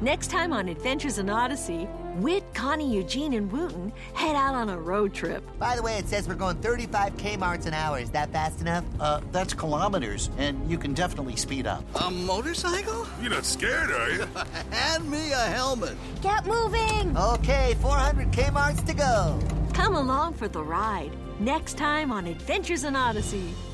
Next time on Adventures in Odyssey, Whit, Connie, Eugene, and Wooten head out on a road trip. By the way, it says we're going 35 Kmarts an hour. Is that fast enough? That's kilometers, and you can definitely speed up. A motorcycle? You're not scared, are you? Hand me a helmet. Get moving! Okay, 400 Kmarts to go. Come along for the ride. Next time on Adventures in Odyssey.